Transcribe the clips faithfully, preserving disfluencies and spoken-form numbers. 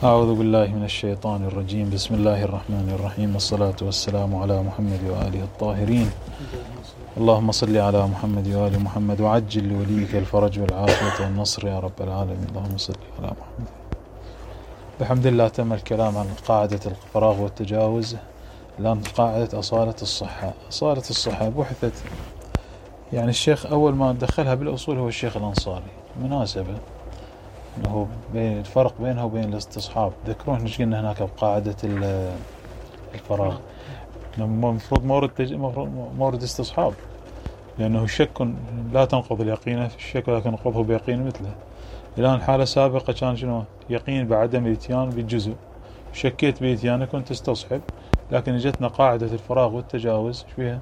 أعوذ بالله من الشيطان الرجيم. بسم الله الرحمن الرحيم، والصلاة والسلام على محمد وآله الطاهرين. اللهم صل على محمد وآل محمد، وعجل لوليك الفرج والعافية والنصر يا رب العالمين. اللهم صل على محمد. بحمد الله تم الكلام عن قاعدة الفراغ والتجاوز. الآن قاعدة أصالة الصحة. أصالة الصحة بحثت، يعني الشيخ أول ما دخلها بالأصول هو الشيخ الأنصاري. مناسبة أنه بين الفرق بينها وبين الاستصحاب. ذكرون ايش قلنا هناك بقاعدة الفراغ، المفروض مورد مورد استصحاب، لأنه الشك لا تنقض اليقين في الشك، ولكن نقضه بيقين مثله. الآن حالة سابقة كان شنو؟ يقين بعدم الاتيان بالجزء، شكيت بإتيانه كنت تستصحب، لكن جتنا قاعدة الفراغ والتجاوز فيها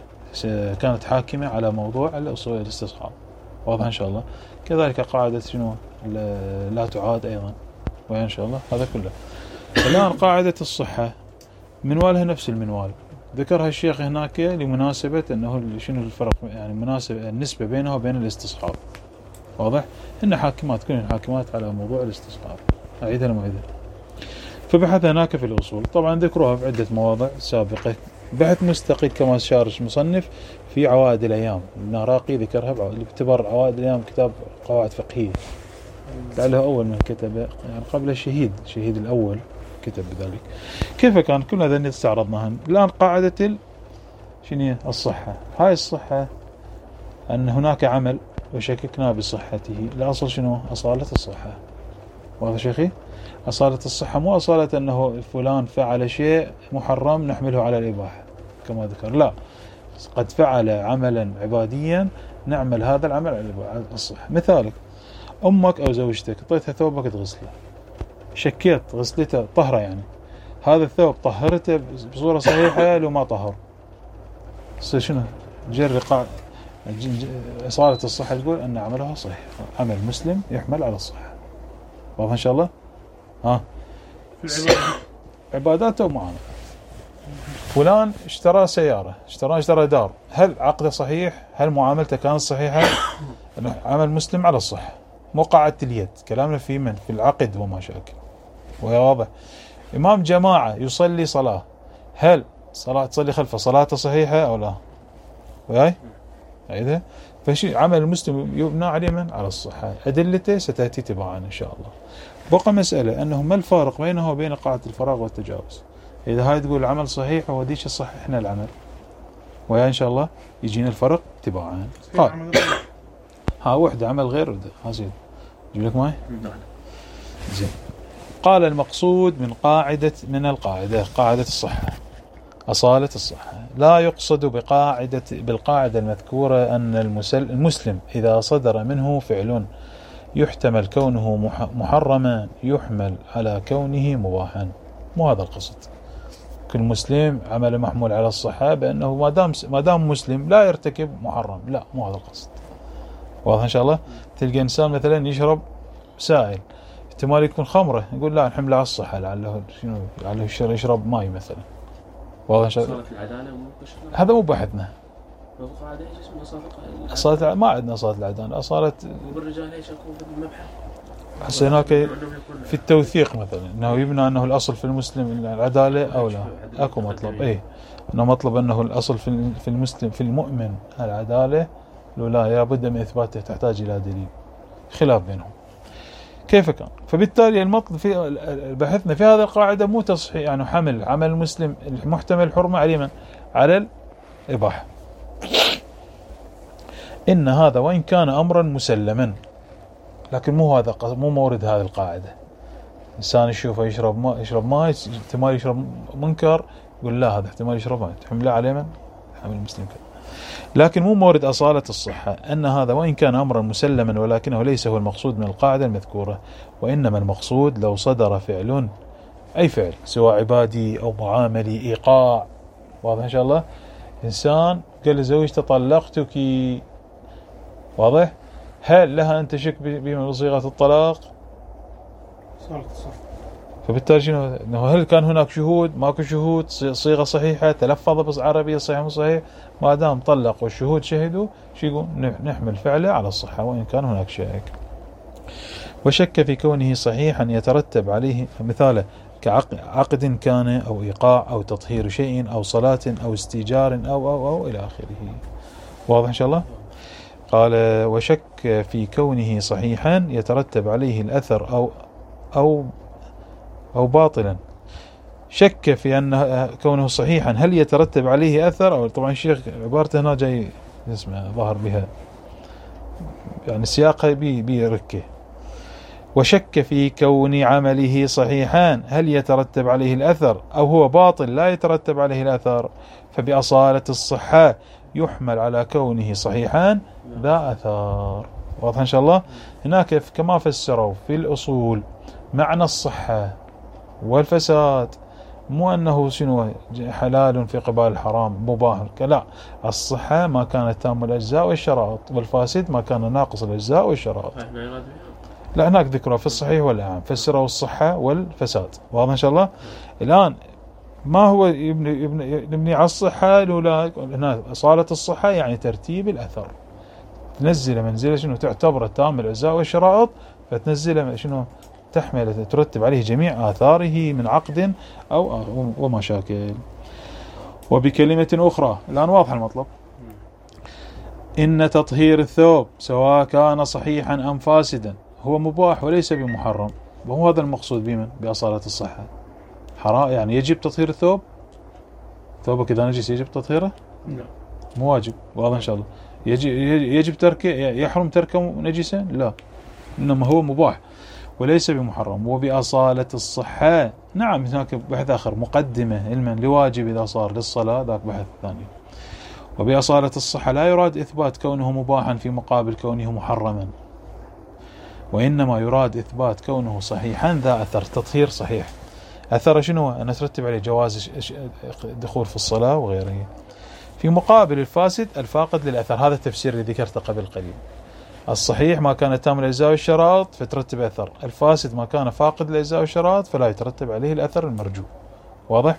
كانت حاكمة على موضوع الأصول الاستصحاب. واضح إن شاء الله. كذلك قاعدة شنو لا تعاد أيضا، وإن شاء الله هذا كله. الآن قاعدة الصحة منوالها نفس المنوال، ذكرها الشيخ هناك لمناسبة أنه شنو الفرق، يعني مناسبة النسبة بينها وبين الاستصحاب. واضح؟ إن حاكمات كلهن حاكمات على موضوع الاستصحاب. أعيدها المعيدة. فبحث هناك في الأصول، طبعا ذكروها في عدة مواضع سابقة، بحث مستقل كما أشار المصنف في عوائد الأيام. النراقي ذكرها باعتبار عوائد الأيام كتاب قواعد فقهية، لعله أول من كتب، يعني قبل الشهيد الشهيد الأول كتب بذلك. كيف كان؟ كل هذا استعرضناها. الآن قاعدة ال... شنو الصحة. هاي الصحة أن هناك عمل وشككنا بصحته، الأصل شنو؟ أصالة الصحة. واضح شيخي؟ أصالة الصحة مو أصالة أنه فلان فعل شيء محرم نحمله على الإباحة كما ذكر، لا، قد فعل عملا عباديا نعمل هذا العمل على الصحة. مثالك أمك أو زوجتك اعطيتها ثوبك تغسله، شكيت غسلته طهرة، يعني هذا الثوب طهرته بصورة صحيحة لو ما طهر، شنو جري قاع إصالة الصحة تقول أن عملها صحيح، عمل مسلم يحمل على الصحة. واضح إن شاء الله؟ ها عباداته ومعاملة. فلان اشترى سيارة، اشترى اشترى دار، هل عقده صحيح؟ هل معاملته كانت صحيحة؟ عمل مسلم على الصحة، مو قاعدة اليد. كلامنا في من في العقد وما شاكل. وهي واضح. إمام جماعة يصلي صلاة، هل صلاة تصلي خلفه صلاته صحيحة أو لا؟ وياي عيدها. فشي عمل المسلم يبنى عليه من على الصحة. أدلته ستأتي تبعا إن شاء الله. بقى مسألة أنه ما الفارق بينه وبين قاعدة الفراغ والتجاوز. إذا هاي تقول العمل صحيح وديش صححنا العمل، ويا إن شاء الله يجينا الفرق تبعا. قال ها وحدة عمل غير وحدة. ها زين جيب لك ماي زين. قال المقصود من قاعدة من القاعدة قاعدة الصحة، أصالة الصحة، لا يقصد بقاعدة بالقاعدة المذكورة أن المسلم إذا صدر منه فعل يحتمل كونه محرما يحمل على كونه مباحا. مو هذا القصد. كل مسلم عمل محمول على الصحة بأنه ما دام ما دام مسلم لا يرتكب محرم، لا، مو هذا القصد. واضح إن شاء الله. تلقى إنسان مثلا يشرب سائل، احتمال يكون خمرة، يقول لا نحمل على الصحة، لعله شنو لعله يشرب ماء مثلا. واضح إن شاء الله. هذا مو بحثنا. أصالة ما عندنا أصالة العدالة. أصالة والرجال ايش يكون في المبحث؟ حسيناك في التوثيق مثلا أنه يبنى أنه الأصل في المسلم العدالة أو لا. أكو مطلب إيه أنه مطلب أنه الأصل في المسلم في المؤمن العدالة، لو لا يابد من إثباته تحتاج إلى دليل. خلاف بينهم كيف كان. فبالتالي المطلب في بحثنا في هذه القاعدة مو تصحيح، يعني حمل عمل المسلم المحتمل الحرمة على من على الإباحة. إن هذا وإن كان أمرا مسلما، لكن مو هذا مو مورد هذه القاعدة. إنسان يشوفه يشرب ماء يشرب ماء احتمال يشرب منكر، يقول لا هذا احتمال يشرب ماء، تحمله عليه من حمل المسلم كذا. لكن مو مورد أصالة الصحة أن هذا وإن كان أمرا مسلما ولكنه ليس هو المقصود من القاعدة المذكورة، وإنما المقصود لو صدر فعل، أي فعل سواء عبادي أو معاملي، إيقاع. واضح إن شاء الله. إنسان قال لزوجته طلقتك، واضح، هل لها أن تشك بصيغة الطلاق؟ فبالتالي شنو انه هل كان هناك شهود؟ ماكو شهود، صيغه صحيحه، تلفظ بالعربيه صحيح مو صحيح، ما دام طلق والشهود شهدوا شو يقول؟ نحمل فعله على الصحه وان كان هناك شائك. وشك في كونه صحيحا يترتب عليه مثاله كعقد كان أو إيقاع أو تطهير شيء أو صلاة أو استيجار أو أو أو إلى آخره. واضح إن شاء الله؟ قال وشك في كونه صحيحا يترتب عليه الأثر أو أو أو باطلا. شك في أن كونه صحيحا هل يترتب عليه أثر، أو طبعا الشيخ عبارته هنا جاي اسمه ظهر بها يعني سياقها بي بيركه. وشك في كون عمله صحيحا هل يترتب عليه الأثر أو هو باطل لا يترتب عليه الأثر، فبأصالة الصحة يحمل على كونه صحيحا ذا أثر. واضح إن شاء الله؟ هناك كما فسروا في الأصول معنى الصحة والفساد، مو أنه شنو حلال في قبال الحرام مباح، لا، الصحة ما كانت تام الأجزاء والشرائط، والفاسد ما كان ناقص الأجزاء والشرائط. لا هناك ذكرها في الصحيح والأعم، فسروا الصحة والفساد. واضح إن شاء الله؟ الآن ما هو يبني, يبني, يبني على الصحة الأولى، هنا أصالة الصحة يعني ترتيب الأثر، تنزل منزله شنو تعتبر تام الأجزاء والشرائط، فتنزل شنو تحمل ترتب عليه جميع آثاره من عقد أو وما شاكل. وبكلمة أخرى الآن واضح المطلب، إن تطهير الثوب سواء كان صحيحا أم فاسدا هو مباح وليس بمحرم، وهو هذا المقصود بمن بأصالة الصحة. حرام يعني يجب تطهير الثوب، ثوبك إذا نجس يجب تطهيره؟ لا مو واجب. واضح إن شاء الله؟ يجب يجب تركه، يحرم تركه نجسا؟ لا، إنما هو مباح وليس بمحرم. وبأصالة الصحة نعم هناك بحث آخر مقدمة علما لواجب إذا صار للصلاة، ذاك بحث ثاني. وبأصالة الصحة لا يراد إثبات كونه مباحا في مقابل كونه محرما، وإنما يراد إثبات كونه صحيحا ذا أثر تطهير صحيح. أثر شنو؟ أن نترتب عليه جواز دخول في الصلاة وغيره، في مقابل الفاسد الفاقد للأثر. هذا التفسير اللي ذكرته قبل قليل. الصحيح ما كان تام الأجزاء والشرائط فترتب أثر، الفاسد ما كان فاقد الأجزاء والشرائط فلا يترتب عليه الأثر المرجو. واضح؟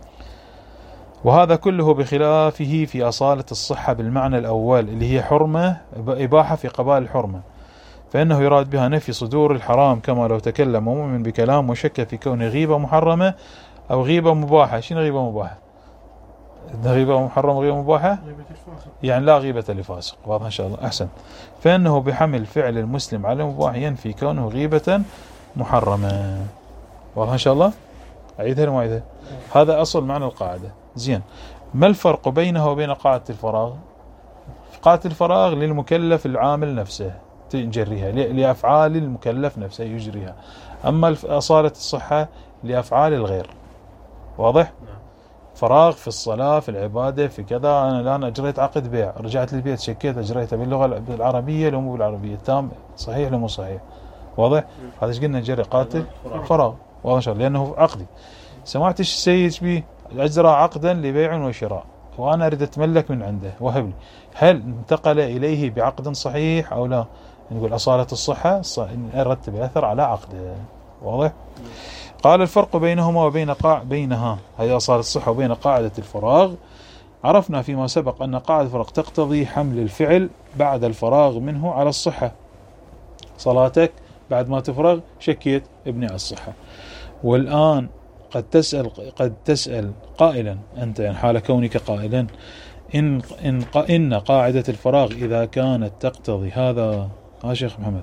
وهذا كله بخلافه في أصالة الصحة بالمعنى الأول اللي هي حرمة إباحة في قبال الحرمة، فإنه يراد بها نفي صدور الحرام، كما لو تكلم مؤمن بكلام وشك في كون غيبة محرمة أو غيبة مباحة. شنو غيبة مباحة؟ غيبة محرمة غيبة مباحة يعني لا غيبة لفاسق. واضح إن شاء الله؟ أحسن. فإنه بحمل فعل المسلم على المباح ينفي كونه غيبة محرمة. واضح إن شاء الله؟ أعيدها وما أعيدها؟ هذا أصل معنى القاعدة. زين، ما الفرق بينها وبين قاعدة الفراغ؟ قاعدة الفراغ للمكلف العامل نفسه تجريها لأفعال المكلف نفسه يجريها، أما أصالة الصحة لأفعال الغير. واضح؟ فراغ في الصلاة في العبادة في كذا. أنا الآن أجريت عقد بيع، رجعت للبيت شكيت أجريته باللغة العربية لو مو بالعربية، تام صحيح لو مو صحيح. واضح؟ هذا ايش قلنا نجري قاتل فراغ. واضح إن شاء الله؟ لأنه عقدي. سمعت السيد بيه أجرى عقدا لبيع وشراء وأنا أريد أتملك من عنده وهب لي، هل انتقل إليه بعقد صحيح أو لا؟ نقول أصالة الصحة نرتب أثر على عقده. واضح؟ قال الفرق بينهما وبين قاع بينها هي أصالة الصحة وبين قاعدة الفراغ. عرفنا فيما سبق أن قاعدة الفراغ تقتضي حمل الفعل بعد الفراغ منه على الصحة. صلاتك بعد ما تفرغ شكيت ابني على الصحة، والآن قد تسأل قد تسأل قائلا أنت يعني حال كونك قائلا إن إن إن قاعدة الفراغ إذا كانت تقتضي هذا. ها شيخ محمد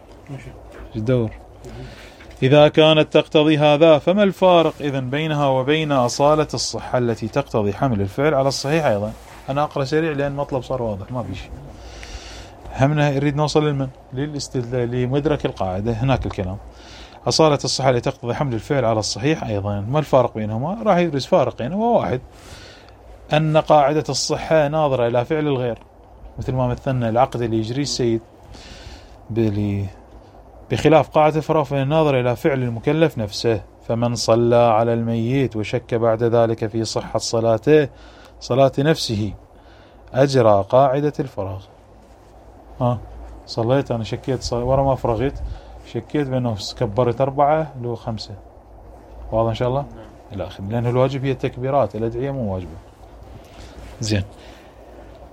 الدور إذا كانت تقتضي هذا فما الفارق إذن بينها وبين أصالة الصحة التي تقتضي حمل الفعل على الصحيح أيضا؟ أنا أقرأ سريع لأن مطلب صار واضح ما بيش همنا نريد نوصل للمن للاستدلال لمدرك القاعدة. هناك الكلام أصالة الصحة التي تقتضي حمل الفعل على الصحيح أيضا، ما الفارق بينهما؟ راح يدرس فارقين، هو واحد أن قاعدة الصحة ناظرة إلى فعل الغير، مثل ما مثلنا العقد اللي يجري السيد بلي، بخلاف قاعدة الفراغ فإن ناظر إلى فعل المكلف نفسه. فمن صلى على الميت وشك بعد ذلك في صحة صلاته صلاة نفسه أجرى قاعدة الفراغ. ها صليت أنا شكيت صل... ورا ما فرغت شكيت بأنه كبرت أربعة لو خمسة. واضح إن شاء الله؟ إلى آخره، لأنه الواجب هي التكبيرات، الأدعية مو واجبة. زين،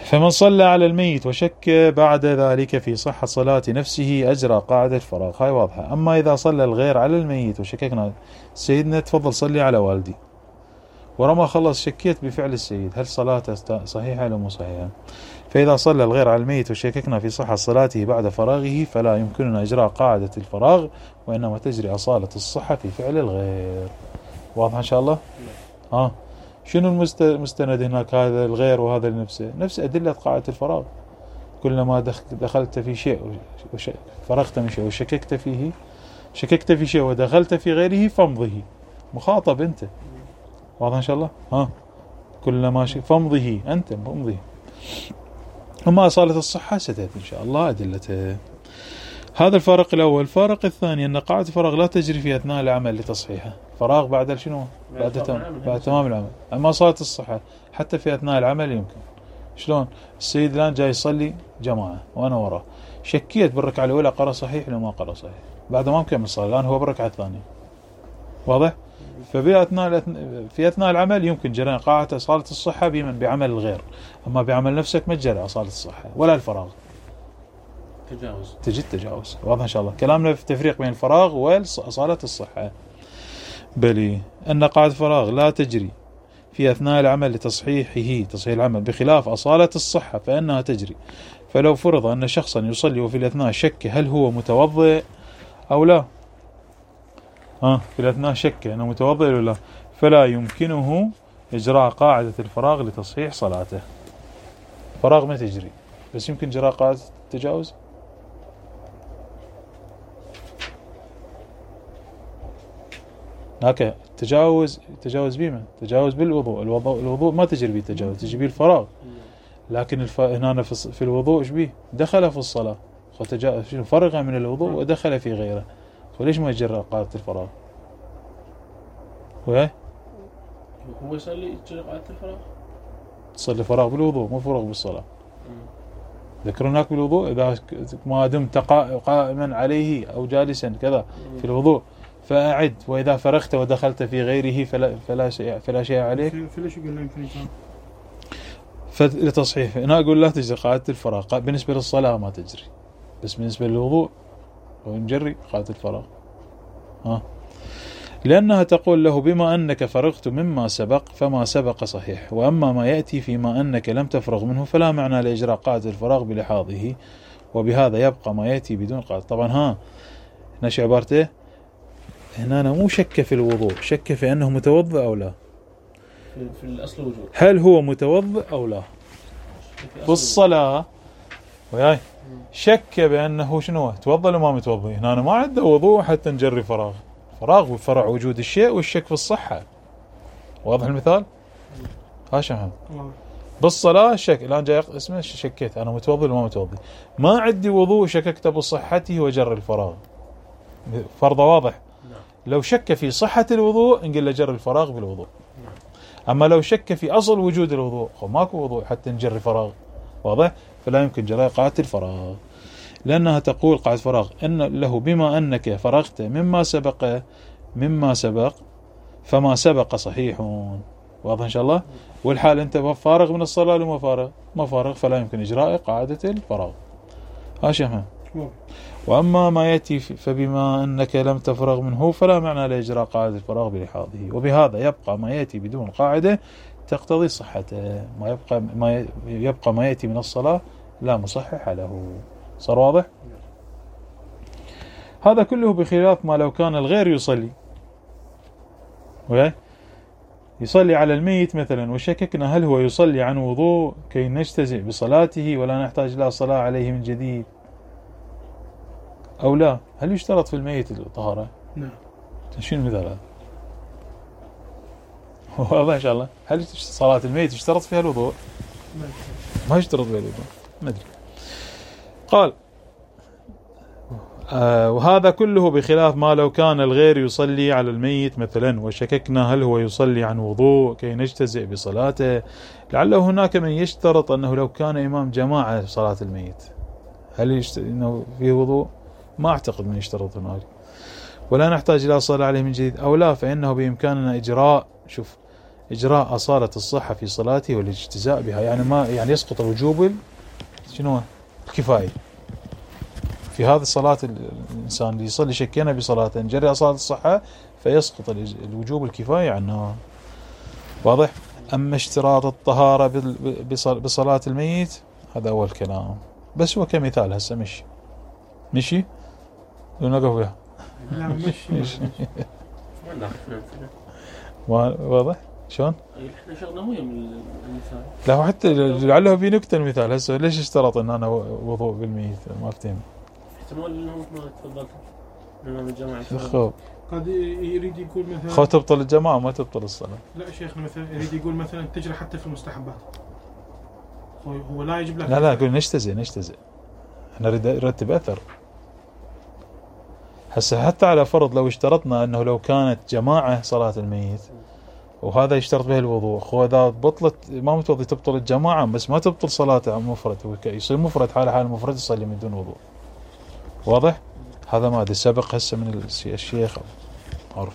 فمن صلى على الميت وشك بعد ذلك في صحة صلاة نفسه أجرى قاعدة الفراغ. هاي واضحة. أما إذا صلى الغير على الميت وشككنا، سيدنا تفضل صلي على والدي، ورما خلص شكيت بفعل السيد، هل صلاته صحيحة أو مو صحيحة؟ فإذا صلى الغير على الميت وشككنا في صحة صلاته بعد فراغه فلا يمكننا إجراء قاعدة الفراغ، وإنما تجري أصالة الصحة في فعل الغير. واضح إن شاء الله؟ ها شنو المستند هناك؟ هذا الغير وهذا لنفسه، نفس أدلة قاعدة الفراغ. كلما دخلت في شيء فرغت من شيء وشككت فيه، شككت في شيء ودخلت في غيره فامضه، مخاطب أنت. واضح إن شاء الله؟ ها كلما شك فامضه، أنت فامضه. أما أصالة الصحة ستأتي إن شاء الله أدلته. هذا الفارق الأول. الفارق الثاني أن قاعدة الفراغ لا تجري في أثناء العمل لتصحيحه. فراغ بعد شنو؟ بعد تمام بعد تمام العمل. أما صلاة الصحة حتى في أثناء العمل يمكن. شلون؟ السيد الآن جاي يصلي جماعة وأنا وراه، شكيت بالركعة الأولى قرأ صحيح ولا ما قرأ صحيح، بعد ما مكمل الصلاة، الآن هو بالركعة الثانية. واضح؟ ففي أثناء في أثناء العمل يمكن جرى قاعدة أصالة الصحة بمن بعمل الغير، أما بعمل نفسك ما تجري أصالة الصحة ولا الفراغ. تجاوز. تجد تجاوز. واضح إن شاء الله. كلامنا في التفريق بين الفراغ وأصالة الصحة. بل أن قاعدة الفراغ لا تجري في أثناء العمل لتصحيحه، تصحيح العمل، بخلاف أصالة الصحة فإنها تجري. فلو فرض أن شخصا يصلي وفي الأثناء شك هل هو متوضئ أو لا، ها في الأثناء شك أنه متوضئ أو لا، فلا يمكنه إجراء قاعدة الفراغ لتصحيح صلاته. فراغ ما تجري، بس يمكن إجراء قاعدة التجاوز. هكا تجاوز تجاوز بما تجاوز بالوضوء. الوضوء الوضوء ما تجري به تجاوز، تجري به الفراغ. لكن الف... هنا في, في الوضوء ايش به؟ دخل في الصلاة فتجاوز، فرغ من الوضوء ودخل في غيره، فليش ما يجرى قاعدة الفراغ؟ وين؟ هو يصلي يجري قاعدة الفراغ؟ تصلي فراغ بالوضوء مو فرغ بالصلاة. ذكر هناك بالوضوء إذا ما دمت قائما عليه أو جالسا كذا في الوضوء فأعد، وإذا فرغت ودخلت في غيره فلا فلا شيء فلا شيء عليك. فليش يقول يمكن فلتصحيح هنا أقول لا تجري قاعدة الفراغ. بالنسبة للصلاة ما تجري، بس بالنسبة للوضوء ونجري قاعدة الفراغ. ها لأنها تقول له بما أنك فرغت مما سبق فما سبق صحيح، وأما ما يأتي فيما أنك لم تفرغ منه فلا معنى لإجراء قاعدة الفراغ بلحاظه، وبهذا يبقى ما يأتي بدون قاعدة. طبعا ها نشي عبارته هنا أنا مو شك في الوضوء، شك في أنه متوضئ أو لا. في, في الأصل وجود، هل هو متوضئ أو لا في الصلاة، وياي شك بأنه شنو توضئ ولا ما متوضئ. هنا أنا ما عنده وضوء حتى نجري فراغ. فراغ وفرع وجود الشيء والشك في الصحة. واضح المثال؟ هاشم هم بالصلاة شك، الآن جاي اسمه شكيت أنا متوضئ ولا ما متوضئ، ما عندي وضوء شككت بصحته وجر الفراغ. فرض واضح. لو شك في صحة الوضوء نقول له جر الفراغ بالوضوء. أما لو شك في أصل وجود الوضوء ماكو وضوء حتى نجري فراغ. واضح؟ فلا يمكن جراء قاعدة الفراغ، لأنها تقول قاعدة فراغ أن له بما أنك فرغت مما سبق مما سبق فما سبق صحيح. واضح إن شاء الله؟ والحال أنت فارغ من الصلاة ولا ما فارغ؟ ما فارغ، فلا يمكن إجراء قاعدة الفراغ. هاشم. وأما ما يأتي فبما أنك لم تفرغ منه فلا معنى لإجراء قاعدة الفراغ بلحاظه، وبهذا يبقى ما يأتي بدون قاعدة تقتضي صحته. ما يبقى ما يبقى ما يأتي من الصلاة لا مصحح له. صار واضح؟ هذا كله بخلاف ما لو كان الغير يصلي يصلي على الميت مثلا وشككنا هل هو يصلي عن وضوء كي نجتزئ بصلاته ولا نحتاج لا صلاة عليه من جديد أو لا. هل يشترط في الميت الطهارة؟ نعم. شنو المثال هذا؟ واضح إن شاء الله. هل صلاة الميت يشترط فيها الوضوء؟ ما يشترط فيها الوضوء. ما أدري. قال آه وهذا كله بخلاف ما لو كان الغير يصلي على الميت مثلا وشككنا هل هو يصلي عن وضوء كي نجتزئ بصلاته، لعله هناك من يشترط أنه لو كان إمام جماعة صلاة الميت هل يشت... إنه فيه وضوء؟ ما أعتقد من يشترط هناك. ولا نحتاج إلى صلاة عليه من جديد أو لا، فإنه بإمكاننا إجراء شوف إجراء أصالة الصحة في صلاته والاجتزاء بها، يعني ما يعني يسقط الوجوب شنو الكفاية في هذه الصلاة. الإنسان اللي يصلي شكينا بصلاته جري أصالة الصحة فيسقط الوجوب الكفاية عنها. واضح؟ أما اشتراط الطهارة بصلاة الميت هذا أول كلام، بس هو كمثال هسه مشي مشي ونقف بها. لا مشي واضح شلون؟ احنا شغلنا مو يم المثال. لا هو حتى لعله في نكتة المثال هسه ليش اشترط ان انا وضوء بالميت ما افتهم. احتمال انه ما تفضلت امام الجماعة خب قد يريد يقول مثلا خو تبطل الجماعة ما تبطل الصلاة. لا شيخنا مثلا يريد يقول مثلا تجري حتى في المستحبات، هو هو لا يجيب لك. لا لا يقول نجتزئ نجتزئ احنا نريد نرتب اثر. هسه حتى على فرض لو اشترطنا انه لو كانت جماعة صلاة الميت وهذا يشترط به الوضوء، هو اذا بطلت ما متوضي تبطل الجماعة بس ما تبطل صلاته مفرد، يصير مفرد حاله حال مفرد يصلي من دون وضوء. واضح؟ هذا ما ادري سبق هسه من الشيخ عرف.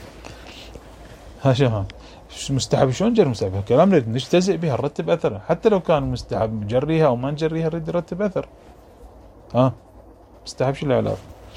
ها شو مستحب شلون نجري مستحب؟ كلام نريد نجتزئ بها نرتب اثر، حتى لو كان مستحب نجريها او ما نجريها نريد نرتب اثر. ها مستحب شو العلاقة؟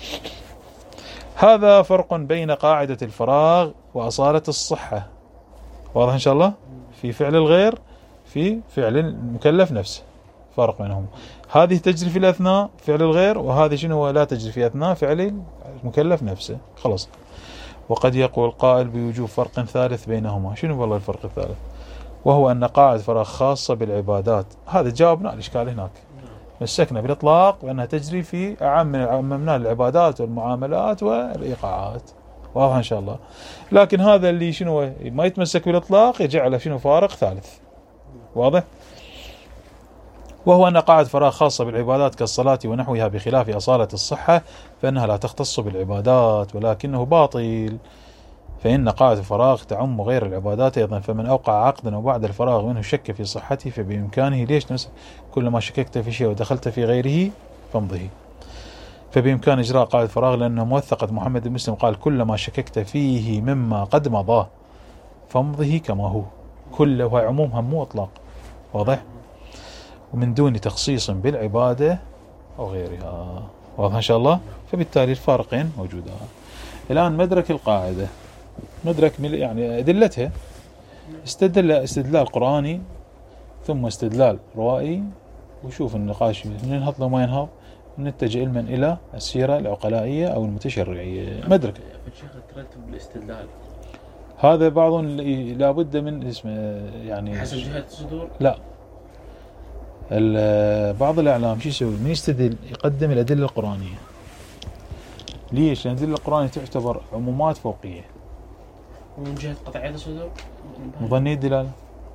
هذا فرق بين قاعدة الفراغ وأصالة الصحة. واضح إن شاء الله؟ في فعل الغير في فعل المكلف نفسه فرق بينهم. هذه تجري في الأثناء فعل الغير، وهذه شنو لا تجري في أثناء فعل المكلف نفسه. خلاص. وقد يقول قائل بوجوب فرق ثالث بينهما. شنو والله الفرق الثالث؟ وهو أن قاعدة فراغ خاصة بالعبادات. هذا جاوبنا على الإشكال هناك، مسكنا بالإطلاق بأنها تجري في أعم من عممنا العبادات والمعاملات والإيقاعات. واضح إن شاء الله. لكن هذا اللي شنو ما يتمسك بالإطلاق يجعله شنو فارق ثالث. واضح؟ وهو أن قاعدة فراغ خاصة بالعبادات كالصلاة ونحوها بخلاف أصالة الصحة فإنها لا تختص بالعبادات ولكنه باطل، فإن قاعدة الفراغ تعم غير العبادات أيضا. فمن أوقع عقدا وبعد الفراغ منه شك في صحته فبإمكانه ليش نفس كلما شككت في شيء ودخلت في غيره فامضه. فبإمكان إجراء قاعدة الفراغ لأنه موثقة محمد بن مسلم قال كلما شككت فيه مما قد مضى فامضه كما هو. كله عمومها مو إطلاق. واضح؟ ومن دون تخصيص بالعبادة أو غيرها. واضح إن شاء الله. فبالتالي الفارقين موجودان. الآن مدرك القاعدة، مدرك يعني أدلتها، استدل استدلال قرآني ثم استدلال روائي، وشوف النقاش من ينهض لو ما ينهض نتجه علما إلى السيرة العقلائية أو المتشرعية. مدرك الشيخ ترتب الاستدلال هذا بعض لابد من اسمه يعني حسب جهة الصدور. لا بعض الإعلام شو يسوي؟ من يستدل يقدم الأدلة القرآنية. ليش؟ لأن الأدلة القرآنية تعتبر عمومات فوقية. ومن جهة قطعية الصدور مظنية الدلالة.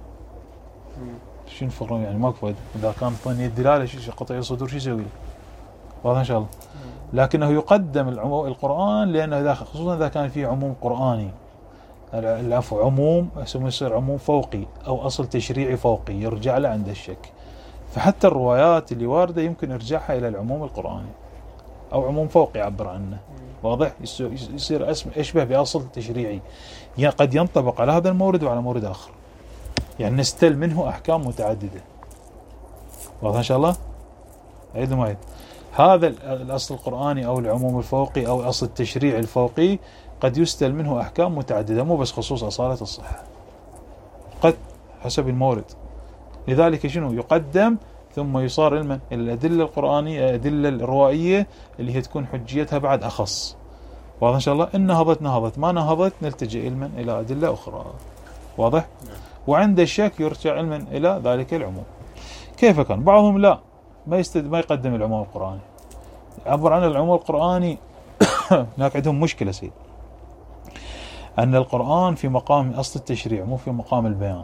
شو نفرق يعني ماكو فايدة إذا كان ظنية الدلالة شو قطعية الصدور شو يسوي؟ واضح إن شاء الله. لكنه يقدم القرآن لأنه إذا خصوصا إذا كان فيه عموم قرآني، العفو عموم يصير عموم فوقي أو أصل تشريعي فوقي يرجع له عند الشك. فحتى الروايات اللي واردة يمكن إرجاعها إلى العموم القرآني أو عموم فوقي يعبر عنه. واضح؟ يصير اسم يشبه بأصل تشريعي قد ينطبق على هذا المورد وعلى مورد آخر، يعني نستل منه أحكام متعددة. واضح إن شاء الله؟ عيد ما عيد. هذا الأصل القرآني أو العموم الفوقي أو أصل التشريع الفوقي قد يستل منه أحكام متعددة مو بس خصوص أصالة الصحة، قد حسب المورد. لذلك شنو يقدم ثم يصار علما الأدلة القرآنية الأدلة الروائية اللي هي تكون حجيتها بعد أخص. واضح إن شاء الله. إن نهضت نهضت ما نهضت نلتجئ علما إلى أدلة أخرى. واضح؟ وعند الشك يرجع علما إلى ذلك العموم. كيف كان؟ بعضهم لا ما يستد ما يقدم العموم القرآني، عبر عن العموم القرآني. هناك عندهم مشكلة سيد، أن القرآن في مقام أصل التشريع مو في مقام البيان،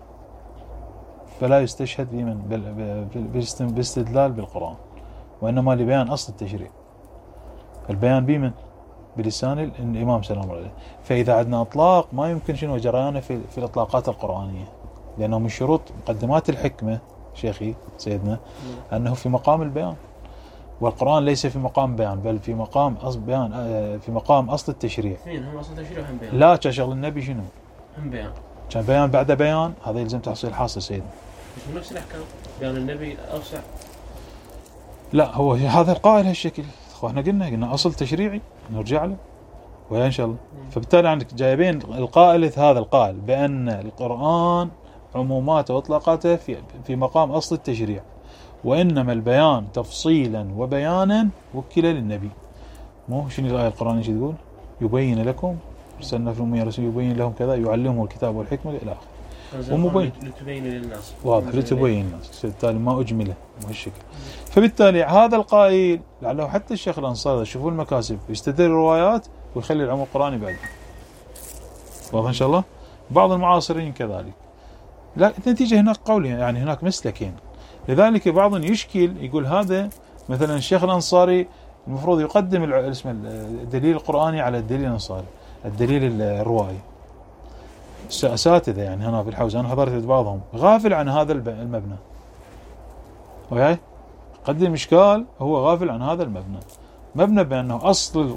فلا يستشهد بمن بالاستدلال بالقرآن، وإنما لبيان أصل التشريع. البيان بمن؟ بلسان الإمام سلام الله عليه. فإذا عندنا إطلاق ما يمكن شنو جريانه في, في الإطلاقات القرآنية، لأنه من شروط مقدمات الحكمة شيخي سيدنا أنه في مقام البيان، والقرآن ليس في مقام بيان بل في مقام أصل بيان، في مقام أصل التشريع. هم أصل التشريع هم بيان. لا كشغل النبي شنو؟ هم بيان. كان بيان بعد بيان، هذا يلزم تحصيل حاصل سيدنا. مش نفس الأحكام بيان النبي أوسع؟ لا هو هذا القائل هالشكل، احنا قلنا قلنا أصل تشريعي نرجع له ويا إن شاء الله. فبالتالي عندك جايبين القائل هذا القائل بأن القرآن عموماته وإطلاقاته في في مقام أصل التشريع، وإنما البيان تفصيلا وبيانا وكل للنبي. مو شنو الآية القرآنية شو تقول؟ يبين لكم أرسلنا في الأميين رسول يبين لهم كذا يعلمهم الكتاب والحكمة إلى آخره. ومبين لتبين للناس. واضح لتبين للناس، بالتالي ما أجمله بهالشكل. فبالتالي هذا القائل لعله حتى الشيخ الأنصاري شوفوا المكاسب يستدل الروايات ويخلي العموم القرآني بعد. واضح إن شاء الله. بعض المعاصرين كذلك. لا النتيجة هناك قولين، يعني هناك مسلكين. لذلك بعض يشكل يقول هذا مثلا الشيخ الأنصاري المفروض يقدم اسم الدليل القرآني على الدليل الأنصاري، الدليل الروائي. أساتذة يعني هنا في الحوزة أنا حضرت بعضهم غافل عن هذا المبنى، وياي قدم إشكال هو غافل عن هذا المبنى، مبنى بأنه أصل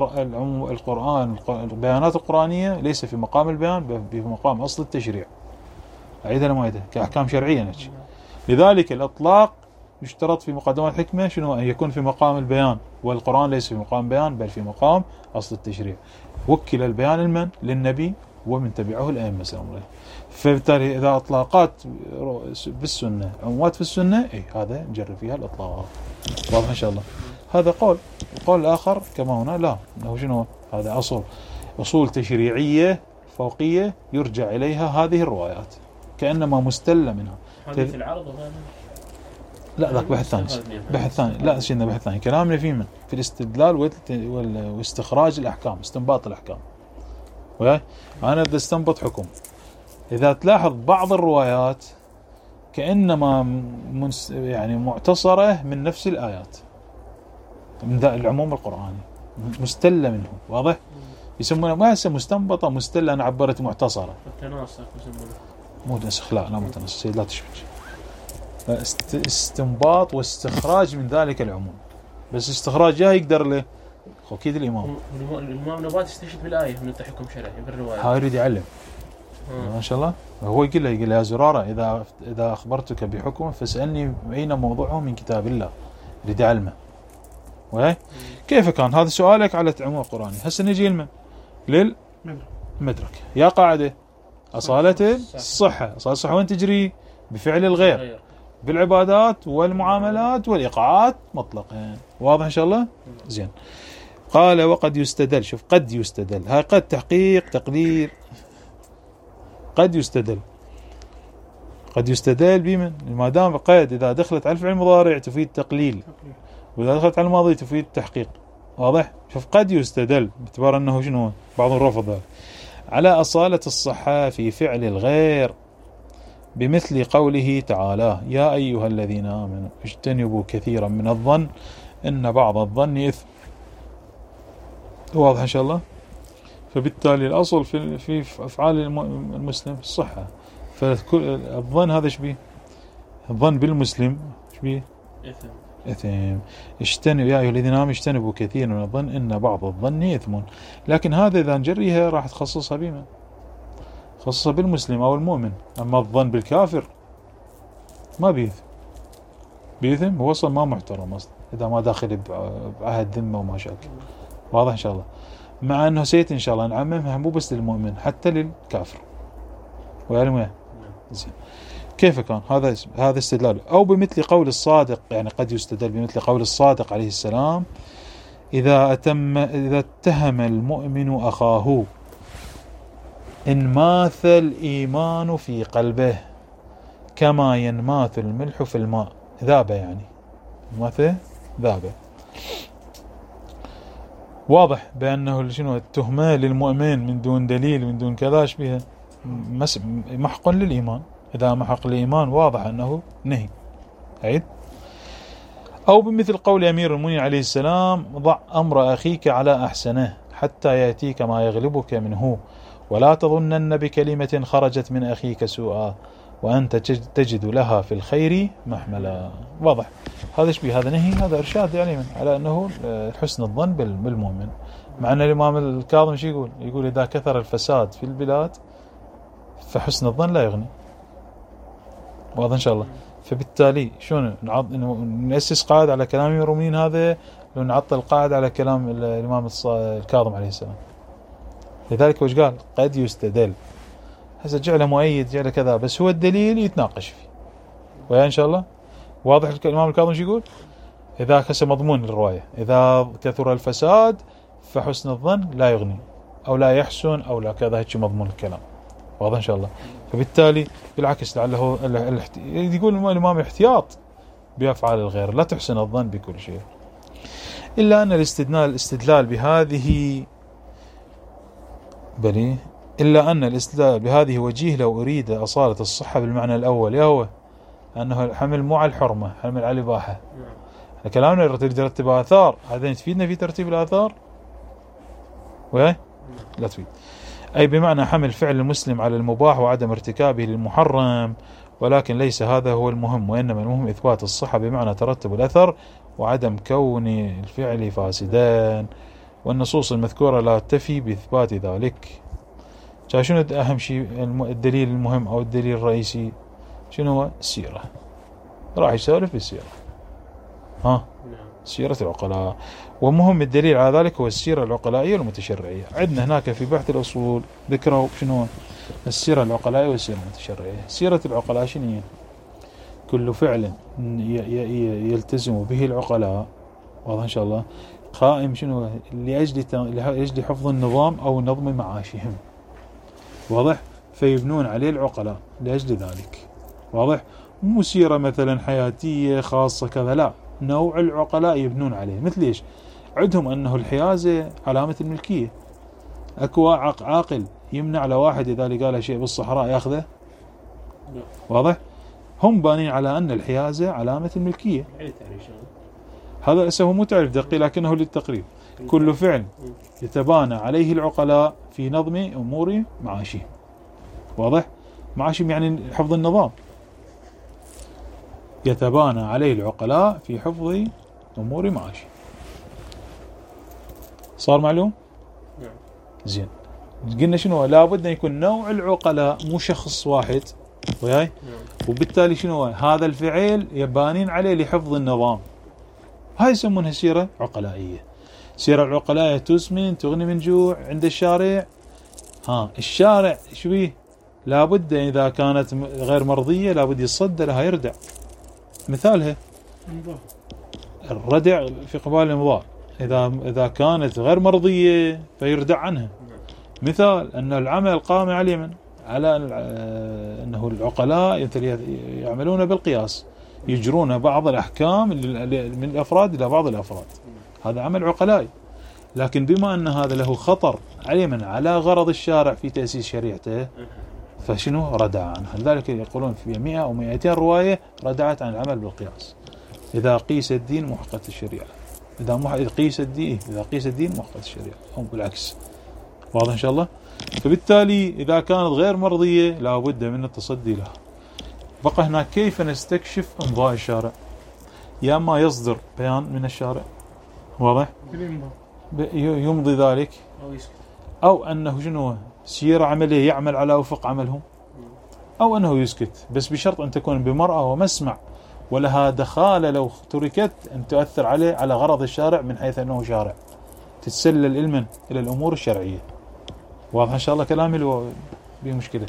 القرآن البيانات القرآنية ليس في مقام البيان بل في مقام أصل التشريع. أعيدها لما أعيدها كأحكام شرعية نتش. لذلك الإطلاق يشترط في مقدمات الحكمة شنو أن يكون في مقام البيان، والقرآن ليس في مقام بيان بل في مقام أصل التشريع. وكل البيان المن للنبي ومن تبعه الأئمة سلام الله. فبالتالي إذا أطلاقات بالسنة عمومات في السنة إيه هذا نجرب فيها الإطلاق. واضح إن شاء الله. هذا قول. القول الآخر كما هنا لا، إنه شنو هذا أصل أصول تشريعية فوقية يرجع إليها هذه الروايات كأنما مستلة منها. حديث العرض وهذا لا ذاك بحث ثاني، بحث ثاني لا شيء بحث ثاني. كلامنا في من في الاستدلال واستخراج الأحكام، استنباط الأحكام. وياي أنا بدي استنبط حكم. إذا تلاحظ بعض الروايات كأنما منس يعني معتصرة من نفس الآيات من ذا العموم القرآني مستلة منه. واضح؟ يسمونه ما يسمى مستنبطة مستلة. أنا عبرت معتصرة. التناسخ يسمونه. مو نسخ لا لا مو تناسخ لا تشبك. استنباط واستخراج من ذلك العموم. بس استخراج جاي يقدر له أكيد الإمام. الإمام نبات يستشهد بالآية من التحكم شرعي بالرواية. هاي يريد يعلم. ما شاء الله. هو يقول له يقول له يا زرارة إذا إذا أخبرتك بحكم فاسألني أين موضوعه من كتاب الله. يريد يعلمه. وهي كيف كان هذا سؤالك على عموم القرآني. هسه نجي لمن للمدرك. يا قاعدة أصالة الصحة. أصالة الصحة وين تجري؟ بفعل الغير بالعبادات والمعاملات والإيقاعات مطلقا. واضح إن شاء الله. زين. قال وقد يستدل. شوف قد يستدل، هاي قد تحقيق تقدير. قد يستدل قد يستدل بمن ما دام قيد إذا دخلت على الفعل المضارع تفيد تقليل، وإذا دخلت على الماضي تفيد تحقيق. واضح. شوف قد يستدل باعتبار أنه شنو بعض الرفض على أصالة الصحة في فعل الغير بمثل قوله تعالى يا أيها الذين آمنوا اجتنبوا كثيرا من الظن إن بعض الظن إثم. واضح إن شاء الله. فبالتالي الأصل في في أفعال المسلم الصحة، فالظن هذا شبيه الظن بالمسلم شبيه إثم. إثم. اجتنبوا يا أيها الذين آمنوا اجتنبوا كثيرا من الظن إن بعض الظن إثم. لكن هذا إذا نجريها راح تخصصها بما خصصها بالمسلم أو المؤمن. أما الظن بالكافر ما بيثم. بيثم هو أصلا ما محترم أصلا إذا ما داخل بعهد ذمة وما شاكل. واضح إن شاء الله. مع أنه سيت إن شاء الله نعممها مو بس للمؤمن حتى للكافر. ويعلم وين زين. كيف كان هذا هذا استدلال أو بمثل قول الصادق، يعني قد يستدل بمثل قول الصادق عليه السلام إذا أتم إذا اتهم المؤمن أخاه انماث الإيمان في قلبه كما ينماث الملح في الماء. ذاب يعني انماث ذاب. واضح بأنه شنو التهمة للمؤمن من دون دليل من دون كذا شبيه محق للإيمان. إذا محق الإيمان واضح أنه نهي. عيد. أو بمثل قول أمير المؤمنين عليه السلام ضع أمر أخيك على أحسنه حتى يأتيك ما يغلبك منه ولا تظنن بكلمة خرجت من أخيك سوءا وأنت تجد لها في الخير محملا. واضح. هذا شبيه هذا نهي هذا إرشاد يعني من على أنه حسن الظن بالمؤمن. مع أن الإمام الكاظم شو يقول؟ يقول إذا كثر الفساد في البلاد فحسن الظن لا يغني. واضح إن شاء الله. فبالتالي شلون نعض نأسس قاعدة على كلام المرومين هذا لو نعطل قاعدة على كلام الإمام الكاظم عليه السلام. لذلك وش قال قد يستدل هسه جعله مؤيد جعله كذا بس هو الدليل يتناقش فيه. ويا إن شاء الله واضح. الإمام الكاظم شو يقول إذا هسه مضمون الرواية إذا كثر الفساد فحسن الظن لا يغني أو لا يحسن أو لا كذا هيك مضمون الكلام. واضح إن شاء الله. فبالتالي بالعكس لعله يقول الإمام الاحتياط بأفعال الغير لا تحسن الظن بكل شيء. إلا أن الاستدلال الاستدلال بهذه بلي إلا أن الاستدلال بهذه وجيه لو أريد أصالة الصحة بالمعنى الأول يا هو أنه الحمل مو على الحرمة حمل على الإباحة. كلامنا يرتب آثار هذا تفيدنا في ترتيب الآثار وين لا تفيد. أي بمعنى حمل فعل المسلم على المباح وعدم ارتكابه للمحرم ولكن ليس هذا هو المهم وإنما المهم إثبات الصحة بمعنى ترتب الأثر وعدم كون الفعل فاسدان والنصوص المذكورة لا تفي بإثبات ذلك. شنو أهم شيء الدليل المهم أو الدليل الرئيسي شنو هو السيرة. راح يسولف بالسيرة ها سيرة العقلاء. ومهم الدليل على ذلك هو السيرة العقلائية والمتشرعية. عندنا هناك في بحث الأصول ذكروا شنو السيرة العقلائية والسيرة المتشرعية. سيرة العقلاء شنو هي؟ كل فعل يلتزم به العقلاء واضح إن شاء الله قائم شنو لأجل لأجل حفظ النظام أو نظم معاشهم. واضح. فيبنون عليه العقلاء لأجل ذلك. واضح. مو سيرة مثلا حياتية خاصة كذا لا نوع العقلاء يبنون عليه. مثل ايش؟ عندهم انه الحيازة علامة الملكية. اكو عاقل يمنع على واحد اذا لقى له شيء بالصحراء ياخذه. واضح. هم بانين على ان الحيازة علامة الملكية. هذا اسمه مو تعريف دقيق لكنه للتقريب. كل فعل يتبانى عليه العقلاء في نظم امور معاشهم. واضح. معاشهم يعني حفظ النظام. يتبانى عليه العقلاء في حفظ أمور معاشهم. صار معلوم؟ نعم. زين. قلنا شنو لابد أن يكون نوع العقلاء مو شخص واحد وياي نعم. وبالتالي شنو هذا الفعل يبانين عليه لحفظ النظام. هاي يسمونها سيرة عقلائية. سيرة العقلائية تسمن تغني من جوع عند الشارع. ها الشارع شو بيه لابد إذا كانت غير مرضية لابد يصد لها يردع. مثالها الردع في قبال الإمضاء إذا إذا كانت غير مرضية فيردع عنها. مثال أن العمل قام على اليمن على أنه العقلاء يعملون بالقياس يجرون بعض الأحكام من الأفراد إلى بعض الأفراد. هذا عمل عقلائي. لكن بما أن هذا له خطر علما على غرض الشارع في تأسيس شريعته فشنو ردع عنه. لذلك يقولون في مئة أو مئتين رواية ردعت عن العمل بالقياس. إذا قيس الدين محقت الشريعة. إذا مح... قيس الدين إذا قيس الدين محقت الشريعة أو بالعكس. واضح إن شاء الله. فبالتالي إذا كانت غير مرضية لابد من التصدي لها. بقى هنا كيف نستكشف إمضاء الشارع؟ يا ما يصدر بيان من الشارع واضح يمضي ذلك أو أنه شنو سيرة عملية يعمل على وفق عملهم أو أنه يسكت بس بشرط أن تكون بمرأة ومسمع ولها دخالة لو تركت أن تؤثر عليه على غرض الشارع من حيث أنه شارع تتسلل علما إلى الأمور الشرعية. واضح إن شاء الله كلامي لو بمشكلة.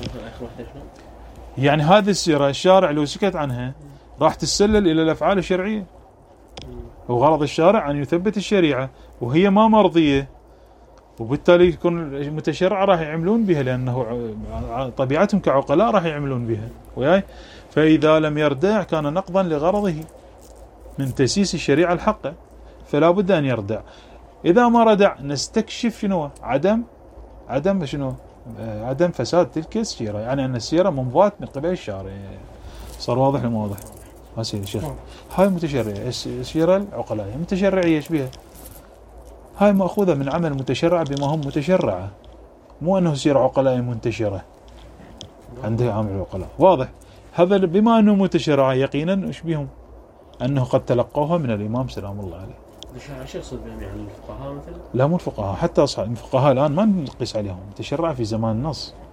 يعني هذه السيرة الشارع لو سكت عنها راح تتسلل إلى الأفعال الشرعية وغرض الشارع أن يثبت الشريعة وهي ما مرضية وبالتالي يكون المتشرع راح يعملون بها لأنه طبيعتهم كعقلاء راح يعملون بها وياي. فإذا لم يردع كان نقضا لغرضه من تأسيس الشريعة الحقة فلا بد أن يردع. إذا ما ردع نستكشف شنو عدم عدم شنو عدم فساد تلك السيرة يعني أن السيرة منضات من قبل الشارع. صار واضح لما واضح ما سيدي شيخ. هاي متشرعية السيرة العقلائية متشرعية ايش بها؟ هاي مأخوذة من عمل متشرع بما هم متشرعة مو أنه سيرة عقلائية منتشرة عنده عمل العقلاء. واضح. هذا بما أنه متشرعة يقينا ايش بهم أنه قد تلقوها من الإمام سلام الله عليه. مش يقصد بهم يعني الفقهاء مثلا؟ لا مو الفقهاء حتى أصحاب الفقهاء الآن ما نقيس عليهم متشرع في زمان النص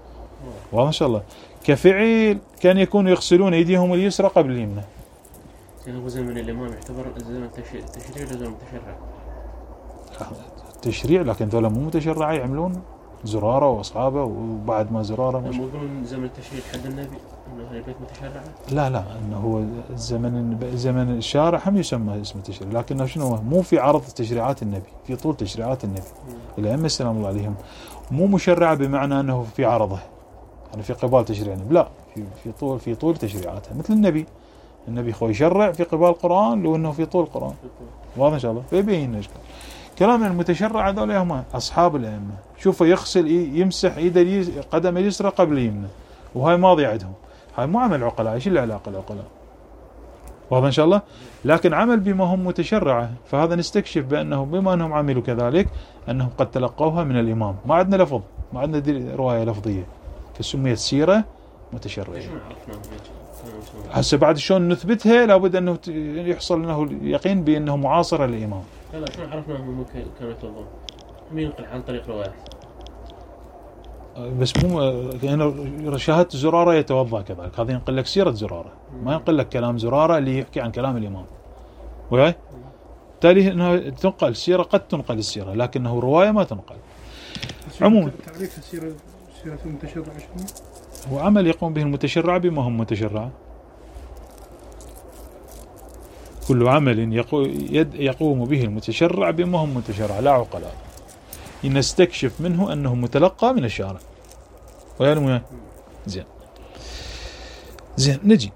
واضح إن شاء الله. كفعل كان يكون يغسلون أيديهم اليسرى قبل اليمنى. يعني هو زمن الإمام يعتبر زمن تشريع ولا زمن تشرع؟ تشريع، لكن ذولا مو متشرعة يعملون زرارة وأصحابه، وبعد ما زرارة مش... يقولون زمن التشريع حد النبي إنه أهل البيت متشرعة؟ لا لا، إنه هو زمن زمن الشارع هم يسمى اسم التشريع، لكنه شنو هو؟ مو في عرض تشريعات النبي، في طول تشريعات النبي الأئمة السلام الله عليهم، مو مشرعة بمعنى أنه في عرضه يعني في قبال تشريع النبي، لا، في في طول في طول تشريعاتها مثل النبي. النبي خو يشرع في قبال القرآن لو أنه في طول القرآن. واضح إن شاء الله. فيبين إيش كلام المتشرع هذول هم أصحاب الأئمة. شوفوا يغسل يمسح إيده قدم اليسرى قبل اليمنى، وهاي ماضي عندهم، هاي مو عمل عقلاء. ايش العلاقة العقلاء؟ واضح إن شاء الله. لكن عمل بما هم متشرعة، فهذا نستكشف بأنه بما أنهم عملوا كذلك أنهم قد تلقوها من الإمام. ما عندنا لفظ، ما عندنا رواية لفظية، فسميت سيرة متشرعية. هسه بعد شلون نثبتها؟ لابد أنه يحصل لنا اليقين بأنه معاصرة للإمام. لا لا، شلون عرفنا أنهم كانوا يتوضون؟ مين ينقل عن طريق روايات؟ بس مو أنا شاهدت زرارة يتوضأ كذلك، هذا ينقل لك سيرة زرارة، ما ينقل لك كلام زرارة اللي يحكي عن كلام الإمام. وياي؟ بالتالي أنها تنقل السيرة، قد تنقل السيرة، لكنه رواية ما تنقل. عموما تعريف السيرة سيرة المتشرع شنو؟ هو عمل يقوم به المتشرع بما هم متشرع. كل عمل يقوم به المتشرع بما هم متشرع لا عقلاء، نستكشف منه أنه متلقى من الشارع. ويعني زين زين نجي.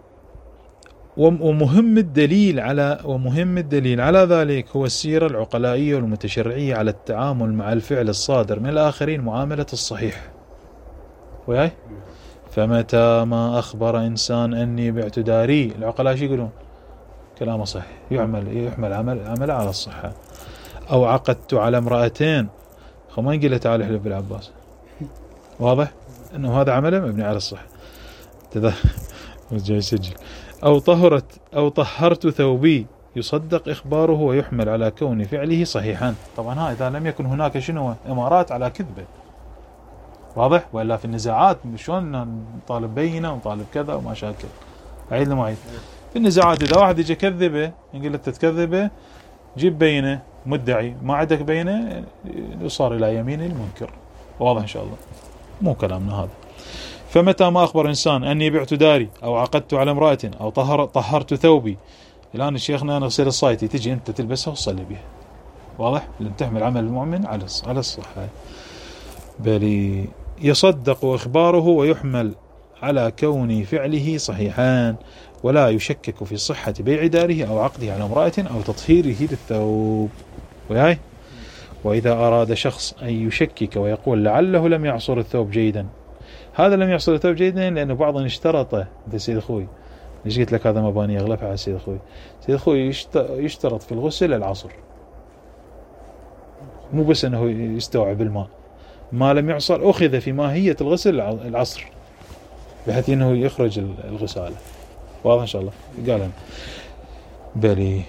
ومهم الدليل على ومهم الدليل على ذلك هو السيرة العقلائية والمتشرعية على التعامل مع الفعل الصادر من الآخرين معاملة الصحيح. وياي؟ فمتى ما أخبر إنسان أني بعت داري، العقلاء شو يقولون؟ كلامه صحيح، يعمل يحمل عمل عمل على الصحة. أو عقدت على امرأتين، ما نقول له تعال احلف بالعباس. واضح انه هذا عمله مبني على الصحة. تذا جاي يسجل. او طهرت او طهرت ثوبي، يصدق اخباره ويحمل على كون فعله صحيحا. طبعا ها اذا لم يكن هناك شنو امارات على كذبه. واضح؟ والا في النزاعات شلون نطالب بينه ونطالب كذا وما شاكل. اعيد لما اعيد. في النزاعات اذا واحد يجي كذبه نقول له تكذبه، جيب بينه مدعي، ما عندك بينه يصار الى يمين المنكر. واضح ان شاء الله، مو كلامنا هذا. فمتى ما اخبر انسان اني بعت داري او عقدت على امرأة او طهر طهرت ثوبي، الان الشيخنا نغسل الصايتي، تجي انت تلبسها وتصلي بها. واضح؟ لن تحمل عمل المؤمن على على الصحة. بل يصدق اخباره ويحمل على كون فعله صحيحان، ولا يشكك في صحة بيع داره أو عقده على امرأة أو تطهيره للثوب. وياي؟ وإذا أراد شخص أن يشكك ويقول لعله لم يعصر الثوب جيدا، هذا لم يعصر الثوب جيدا لأنه بعضهم اشترطه. مثل سيد أخوي ليش قلت لك هذا مباني يغلب على سيد أخوي. سيد أخوي يشترط في الغسل العصر، مو بس أنه يستوعب الماء، ما لم يعصر أخذ في ماهية الغسل العصر، بحيث أنه يخرج الغسالة. واضح إن شاء الله. قال بلي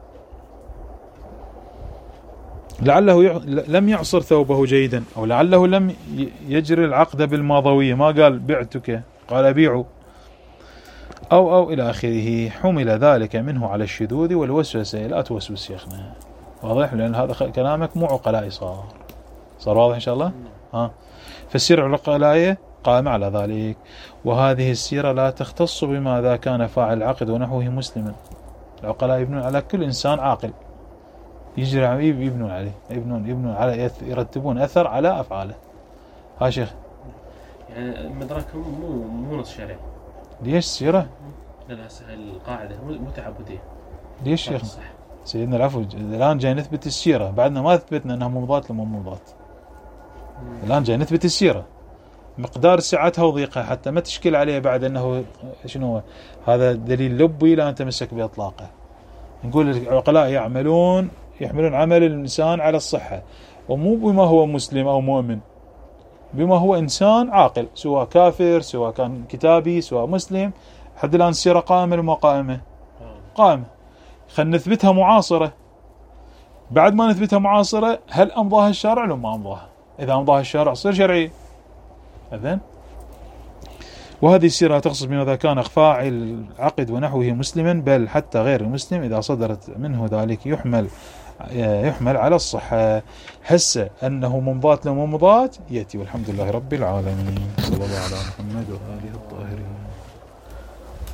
لعله ي... لم يعصر ثوبه جيدا، أو لعله لم يجري العقد بالماضوية، ما قال بعتك، قال أبيعه، أو أو إلى آخره. حمل ذلك منه على الشذوذ والوسوسة. لا توسوس شيخنا. واضح؟ لأن هذا كلامك مو عقلائي صار صار واضح إن شاء الله. ها فالسيرة العقلائية قائمة على ذلك. وهذه السيرة لا تختص بماذا كان فاعل العقد ونحوه مسلما. العقلاء يبنون على كل إنسان عاقل، يجري يبنون عليه، يبنون يبنون على يرتبون أثر على أفعاله. ها شيخ، يعني مدركهم مو مو نص شرعي. ليش السيرة؟ لا لا، القاعدة مو تعبدية. ليش شيخ؟ سيدنا العفو، الآن جاي نثبت السيرة، بعدنا ما ثبتنا أنها ممضات لما ممضات. الآن جاي نثبت السيرة، مقدار سعتها وضيقها حتى ما تشكل عليه بعد أنه شنو هذا دليل لبي لا نتمسك بإطلاقه. نقول العقلاء يعملون يحملون عمل الإنسان على الصحة، ومو بما هو مسلم أو مؤمن، بما هو إنسان عاقل، سواء كافر سواء كان كتابي سواء مسلم. حد الآن السيرة قائمة ولا قائمة؟ قائمة. خلنا نثبتها معاصرة. بعد ما نثبتها معاصرة، هل أمضاها الشارع ولا ما أمضاها؟ إذا أمضاها الشارع تصير شرعي. إذن وهذه السيرة تخصص بما إذا كان فاعل العقد ونحوه مسلما، بل حتى غير المسلم إذا صدرت منه ذلك يحمل يحمل على الصحة. هسه أنه ممضات لو ممضات يأتي، والحمد لله رب العالمين. صلى الله على محمد وآله الطاهرين.